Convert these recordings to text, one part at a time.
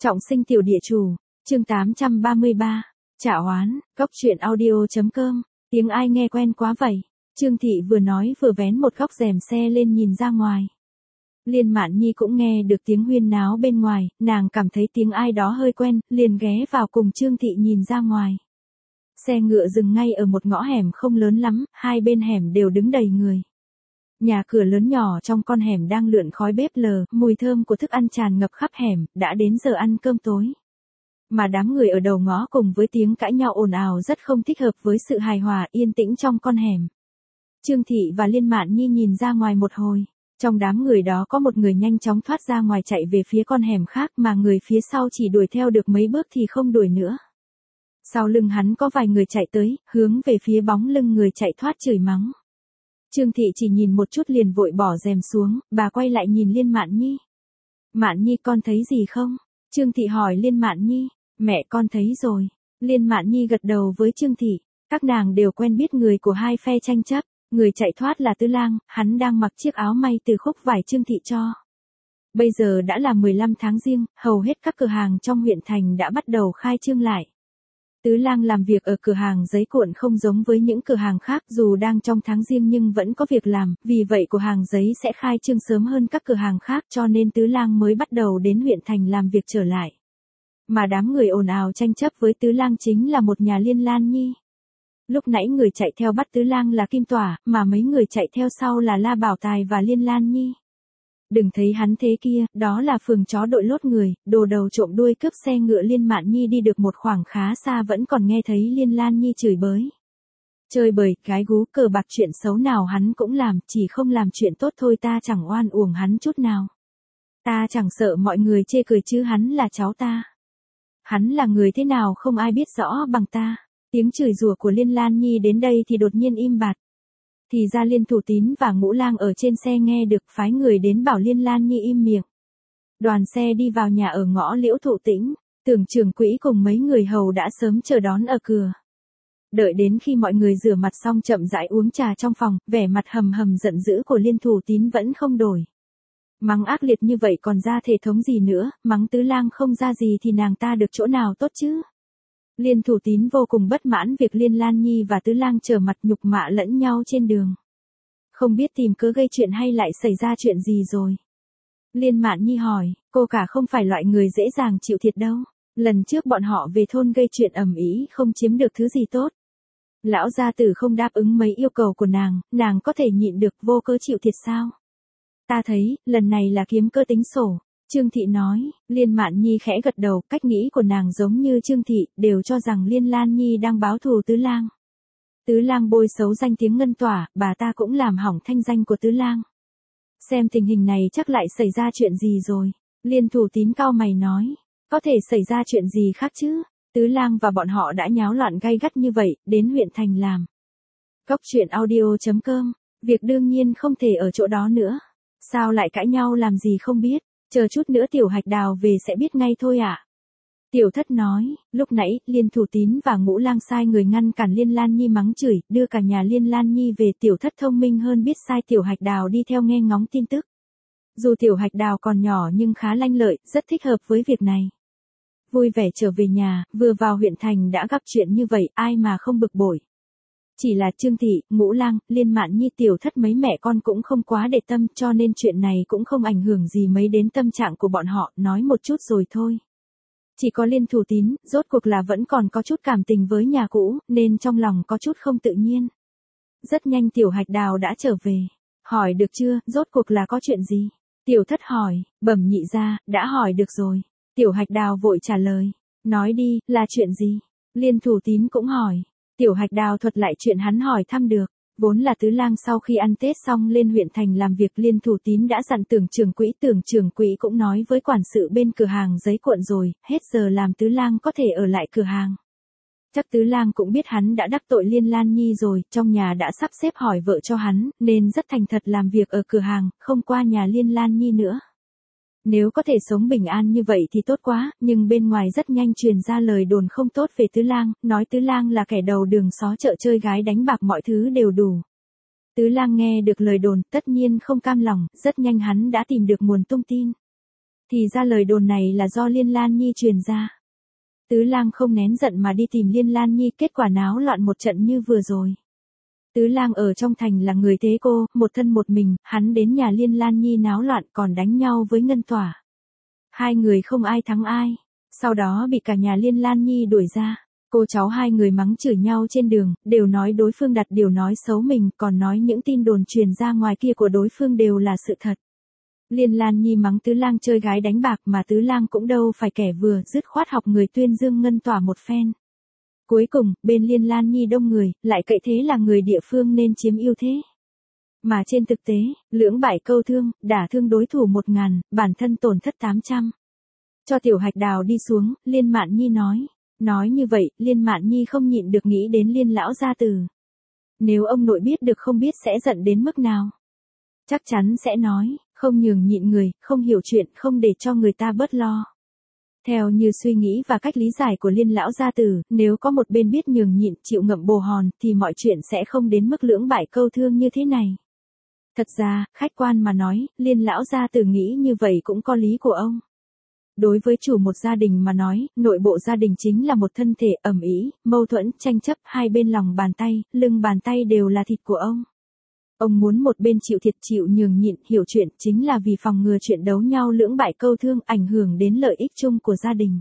Trọng sinh tiểu địa chủ, chương 833, trả oán, góc truyện audio.com, tiếng ai nghe quen quá vậy. Trương Thị vừa nói vừa vén một góc rèm xe lên nhìn ra ngoài. Liên Mạn Nhi cũng nghe được tiếng huyên náo bên ngoài, nàng cảm thấy tiếng ai đó hơi quen, liền ghé vào cùng Trương Thị nhìn ra ngoài. Xe ngựa dừng ngay ở một ngõ hẻm không lớn lắm, hai bên hẻm đều đứng đầy người. Nhà cửa lớn nhỏ trong con hẻm đang lượn khói bếp lờ, mùi thơm của thức ăn tràn ngập khắp hẻm, đã đến giờ ăn cơm tối. Mà đám người ở đầu ngõ cùng với tiếng cãi nhau ồn ào rất không thích hợp với sự hài hòa yên tĩnh trong con hẻm. Trương Thị và Liên Mạn Nhi nhìn ra ngoài một hồi. Trong đám người đó có một người nhanh chóng thoát ra ngoài chạy về phía con hẻm khác mà người phía sau chỉ đuổi theo được mấy bước thì không đuổi nữa. Sau lưng hắn có vài người chạy tới, hướng về phía bóng lưng người chạy thoát chửi mắng. Trương Thị chỉ nhìn một chút liền vội bỏ rèm xuống, bà quay lại nhìn Liên Mạn Nhi. Mạn Nhi con thấy gì không? Trương Thị hỏi Liên Mạn Nhi, mẹ con thấy rồi. Liên Mạn Nhi gật đầu với Trương Thị, các nàng đều quen biết người của hai phe tranh chấp. Người chạy thoát là Tứ Lang, hắn đang mặc chiếc áo may từ khúc vải Trương Thị cho. Bây giờ đã là 15 tháng Giêng, hầu hết các cửa hàng trong huyện thành đã bắt đầu khai trương lại. Tứ Lang làm việc ở cửa hàng giấy cuộn không giống với những cửa hàng khác dù đang trong tháng Giêng nhưng vẫn có việc làm, vì vậy cửa hàng giấy sẽ khai trương sớm hơn các cửa hàng khác cho nên Tứ Lang mới bắt đầu đến huyện thành làm việc trở lại. Mà đám người ồn ào tranh chấp với Tứ Lang chính là một nhà Liên Lan Nhi. Lúc nãy người chạy theo bắt Tứ Lang là Kim Tỏa, mà mấy người chạy theo sau là La Bảo Tài và Liên Lan Nhi. Đừng thấy hắn thế kia, đó là phường chó đội lốt người, đồ đầu trộm đuôi cướp xe ngựa. Liên Mạn Nhi đi được một khoảng khá xa vẫn còn nghe thấy Liên Lan Nhi chửi bới. Chơi bời, gái gú, cờ bạc, chuyện xấu nào hắn cũng làm, chỉ không làm chuyện tốt thôi. Ta chẳng oan uổng hắn chút nào. Ta chẳng sợ mọi người chê cười chứ hắn là cháu ta. Hắn là người thế nào không ai biết rõ bằng ta. Tiếng chửi rủa của Liên Lan Nhi đến đây thì đột nhiên im bặt. Thì ra Liên Thủ Tín và Ngũ Lang ở trên xe nghe được phái người đến bảo Liên Lan Nhi im miệng. Đoàn xe đi vào nhà ở ngõ Liễu Thụ Tĩnh, Tưởng trưởng quỹ cùng mấy người hầu đã sớm chờ đón ở cửa. Đợi đến khi mọi người rửa mặt xong chậm rãi uống trà trong phòng, vẻ mặt hầm hầm giận dữ của Liên Thủ Tín vẫn không đổi. Mắng ác liệt như vậy còn ra thể thống gì nữa, mắng Tứ Lang không ra gì thì nàng ta được chỗ nào tốt chứ. Liên Thủ Tín vô cùng bất mãn việc Liên Lan Nhi và Tứ Lang trở mặt nhục mạ lẫn nhau trên đường. Không biết tìm cớ gây chuyện hay lại xảy ra chuyện gì rồi. Liên Mạn Nhi hỏi, cô cả không phải loại người dễ dàng chịu thiệt đâu. Lần trước bọn họ về thôn gây chuyện ầm ĩ không chiếm được thứ gì tốt. Lão gia tử không đáp ứng mấy yêu cầu của nàng có thể nhịn được vô cớ chịu thiệt sao? Ta thấy, lần này là kiếm cơ tính sổ. Trương Thị nói, Liên Mạn Nhi khẽ gật đầu, cách nghĩ của nàng giống như Trương Thị, đều cho rằng Liên Lan Nhi đang báo thù Tứ Lang. Tứ Lang bôi xấu danh tiếng Ngân Tỏa, bà ta cũng làm hỏng thanh danh của Tứ Lang. Xem tình hình này chắc lại xảy ra chuyện gì rồi. Liên Thủ Tín cau mày nói, có thể xảy ra chuyện gì khác chứ, Tứ Lang và bọn họ đã nháo loạn gay gắt như vậy, đến huyện thành làm. Góc truyện audio.com, việc đương nhiên không thể ở chỗ đó nữa. Sao lại cãi nhau làm gì không biết. Chờ chút nữa Tiểu Hạch Đào về sẽ biết ngay thôi ạ. Tiểu Thất nói, lúc nãy, Liên Thủ Tín và Ngũ Lang sai người ngăn cản Liên Lan Nhi mắng chửi, đưa cả nhà Liên Lan Nhi về. Tiểu Thất thông minh hơn biết sai Tiểu Hạch Đào đi theo nghe ngóng tin tức. Dù Tiểu Hạch Đào còn nhỏ nhưng khá lanh lợi, rất thích hợp với việc này. Vui vẻ trở về nhà, vừa vào huyện thành đã gặp chuyện như vậy, ai mà không bực bội. Chỉ là Trương Thị, Ngũ Lang, Liên Mạn Nhi, Tiểu Thất mấy mẹ con cũng không quá để tâm cho nên chuyện này cũng không ảnh hưởng gì mấy đến tâm trạng của bọn họ, nói một chút rồi thôi. Chỉ có Liên Thủ Tín, rốt cuộc là vẫn còn có chút cảm tình với nhà cũ, nên trong lòng có chút không tự nhiên. Rất nhanh Tiểu Hạch Đào đã trở về. Hỏi được chưa, rốt cuộc là có chuyện gì? Tiểu Thất hỏi, bẩm nhị gia, đã hỏi được rồi. Tiểu Hạch Đào vội trả lời. Nói đi, là chuyện gì? Liên Thủ Tín cũng hỏi. Tiểu Hạch Đào thuật lại chuyện hắn hỏi thăm được. Vốn là Tứ Lang sau khi ăn Tết xong lên huyện thành làm việc. Liên Thủ Tín đã dặn Tưởng trưởng quỹ cũng nói với quản sự bên cửa hàng giấy cuộn rồi, hết giờ làm Tứ Lang có thể ở lại cửa hàng. Chắc Tứ Lang cũng biết hắn đã đắc tội Liên Lan Nhi rồi, trong nhà đã sắp xếp hỏi vợ cho hắn, nên rất thành thật làm việc ở cửa hàng, không qua nhà Liên Lan Nhi nữa. Nếu có thể sống bình an như vậy thì tốt quá, nhưng bên ngoài rất nhanh truyền ra lời đồn không tốt về Tứ Lang, nói Tứ Lang là kẻ đầu đường xó chợ chơi gái đánh bạc mọi thứ đều đủ. Tứ Lang nghe được lời đồn, tất nhiên không cam lòng, rất nhanh hắn đã tìm được nguồn tung tin. Thì ra lời đồn này là do Liên Lan Nhi truyền ra. Tứ Lang không nén giận mà đi tìm Liên Lan Nhi, kết quả náo loạn một trận như vừa rồi. Tứ Lang ở trong thành là người thế cô, một thân một mình, hắn đến nhà Liên Lan Nhi náo loạn còn đánh nhau với Ngân Tỏa. Hai người không ai thắng ai, sau đó bị cả nhà Liên Lan Nhi đuổi ra. Cô cháu hai người mắng chửi nhau trên đường, đều nói đối phương đặt điều nói xấu mình, còn nói những tin đồn truyền ra ngoài kia của đối phương đều là sự thật. Liên Lan Nhi mắng Tứ Lang chơi gái đánh bạc mà Tứ Lang cũng đâu phải kẻ vừa, dứt khoát học người tuyên dương Ngân Tỏa một phen. Cuối cùng, bên Liên Lan Nhi đông người, lại cậy thế là người địa phương nên chiếm ưu thế. Mà trên thực tế, lưỡng bại câu thương, đả thương đối thủ 1000, bản thân tổn thất 800. Cho Tiểu Hạch Đào đi xuống, Liên Mạn Nhi nói. Nói như vậy, Liên Mạn Nhi không nhịn được nghĩ đến Liên lão gia tử. Nếu ông nội biết được không biết sẽ giận đến mức nào. Chắc chắn sẽ nói, không nhường nhịn người, không hiểu chuyện, không để cho người ta bớt lo. Theo như suy nghĩ và cách lý giải của Liên lão gia tử, nếu có một bên biết nhường nhịn, chịu ngậm bồ hòn, thì mọi chuyện sẽ không đến mức lưỡng bại câu thương như thế này. Thật ra, khách quan mà nói, Liên lão gia tử nghĩ như vậy cũng có lý của ông. Đối với chủ một gia đình mà nói, nội bộ gia đình chính là một thân thể ầm ĩ, mâu thuẫn, tranh chấp, hai bên lòng bàn tay, lưng bàn tay đều là thịt của ông. Ông muốn một bên chịu thiệt chịu nhường nhịn, hiểu chuyện chính là vì phòng ngừa chuyện đấu nhau lưỡng bại câu thương ảnh hưởng đến lợi ích chung của gia đình.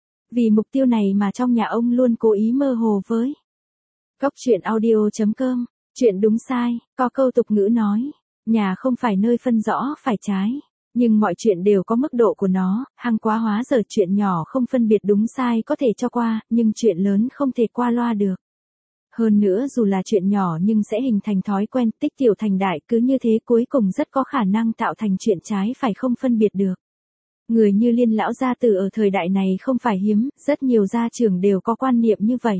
Vì mục tiêu này mà trong nhà ông luôn cố ý mơ hồ với. Góc truyện audio.com, chuyện đúng sai, có câu tục ngữ nói, nhà không phải nơi phân rõ phải trái. Nhưng mọi chuyện đều có mức độ của nó, hăng quá hóa dở, chuyện nhỏ không phân biệt đúng sai có thể cho qua, nhưng chuyện lớn không thể qua loa được. Hơn nữa dù là chuyện nhỏ nhưng sẽ hình thành thói quen, tích tiểu thành đại, cứ như thế cuối cùng rất có khả năng tạo thành chuyện trái phải không phân biệt được. Người như Liên lão gia tử ở thời đại này không phải hiếm, rất nhiều gia trưởng đều có quan niệm như vậy.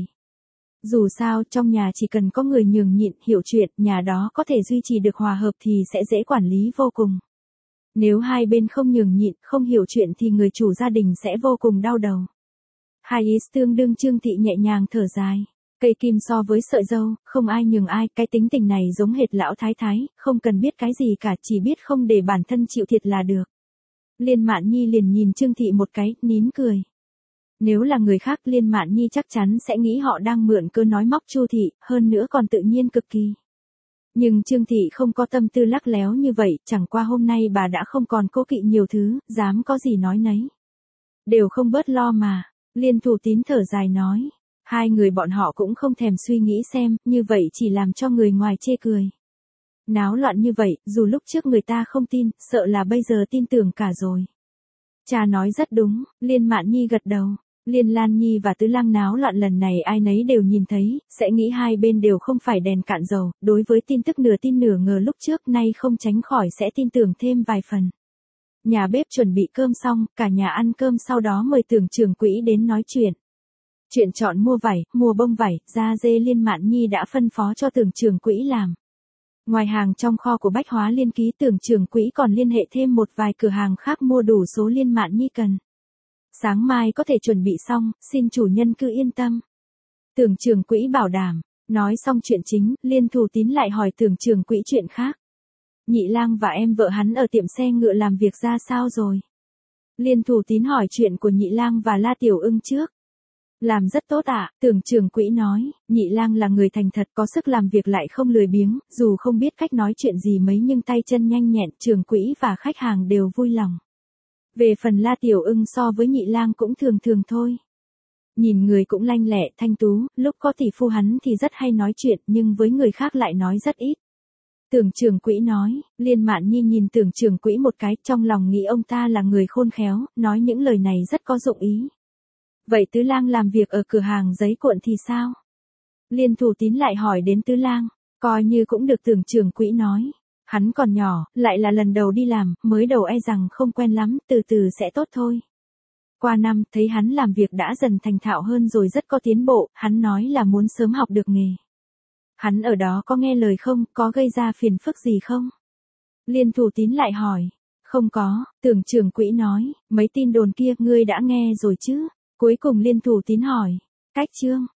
Dù sao, trong nhà chỉ cần có người nhường nhịn, hiểu chuyện, nhà đó có thể duy trì được hòa hợp thì sẽ dễ quản lý vô cùng. Nếu hai bên không nhường nhịn, không hiểu chuyện thì người chủ gia đình sẽ vô cùng đau đầu. Hai ý tương đương. Trương Thị nhẹ nhàng thở dài. Cây kim so với sợi dâu, không ai nhường ai, cái tính tình này giống hệt lão thái thái, không cần biết cái gì cả, chỉ biết không để bản thân chịu thiệt là được. Liên Mạn Nhi liền nhìn Trương Thị một cái, nín cười. Nếu là người khác, Liên Mạn Nhi chắc chắn sẽ nghĩ họ đang mượn cớ nói móc Chu Thị, hơn nữa còn tự nhiên cực kỳ. Nhưng Trương Thị không có tâm tư lắc léo như vậy, chẳng qua hôm nay bà đã không còn cố kỵ nhiều thứ, dám có gì nói nấy. Đều không bớt lo mà, Liên Thủ Tín thở dài nói. Hai người bọn họ cũng không thèm suy nghĩ xem, như vậy chỉ làm cho người ngoài chê cười. Náo loạn như vậy, dù lúc trước người ta không tin, sợ là bây giờ tin tưởng cả rồi. Cha nói rất đúng, Liên Mạn Nhi gật đầu. Liên Lan Nhi và Tứ Lang náo loạn lần này ai nấy đều nhìn thấy, sẽ nghĩ hai bên đều không phải đèn cạn dầu, đối với tin tức nửa tin nửa ngờ lúc trước nay không tránh khỏi sẽ tin tưởng thêm vài phần. Nhà bếp chuẩn bị cơm xong, cả nhà ăn cơm sau đó mời Tưởng trưởng quỹ đến nói chuyện. Chuyện chọn mua vải, mua bông vải, da dê Liên Mạn Nhi đã phân phó cho Tưởng trưởng quỹ làm. Ngoài hàng trong kho của Bách Hóa Liên Ký, Tưởng trưởng quỹ còn liên hệ thêm một vài cửa hàng khác mua đủ số Liên Mạn Nhi cần. Sáng mai có thể chuẩn bị xong, xin chủ nhân cứ yên tâm. Tưởng trưởng quỹ bảo đảm. Nói xong chuyện chính, Liên Thủ Tín lại hỏi Tưởng trưởng quỹ chuyện khác. Nhị Lang và em vợ hắn ở tiệm xe ngựa làm việc ra sao rồi? Liên Thủ Tín hỏi chuyện của Nhị Lang và La Tiểu Ưng trước. Làm rất tốt ạ, Tưởng trưởng quỹ nói, Nhị Lang là người thành thật, có sức làm việc lại không lười biếng, dù không biết cách nói chuyện gì mấy nhưng tay chân nhanh nhẹn, trưởng quỹ và khách hàng đều vui lòng. Về phần La Tiểu Ưng so với Nhị Lang cũng thường thường thôi. Nhìn người cũng lanh lẹ, thanh tú, lúc có tỷ phu hắn thì rất hay nói chuyện, nhưng với người khác lại nói rất ít. Tưởng trưởng quỹ nói, Liên Mạn Nhi nhìn Tưởng trưởng quỹ một cái, trong lòng nghĩ ông ta là người khôn khéo, nói những lời này rất có dụng ý. Vậy Tứ Lang làm việc ở cửa hàng giấy cuộn thì sao? Liên Thủ Tín lại hỏi đến Tứ Lang, coi như cũng được. Tưởng trưởng quỹ nói. Hắn còn nhỏ, lại là lần đầu đi làm, mới đầu e rằng không quen lắm, từ từ sẽ tốt thôi. Qua năm, thấy hắn làm việc đã dần thành thạo hơn rồi, rất có tiến bộ, hắn nói là muốn sớm học được nghề. Hắn ở đó có nghe lời không, có gây ra phiền phức gì không? Liên Thủ Tín lại hỏi. Không có, Tưởng trưởng quỹ nói, mấy tin đồn kia, ngươi đã nghe rồi chứ? Cuối cùng Liên Thủ Tín hỏi. Cách chương.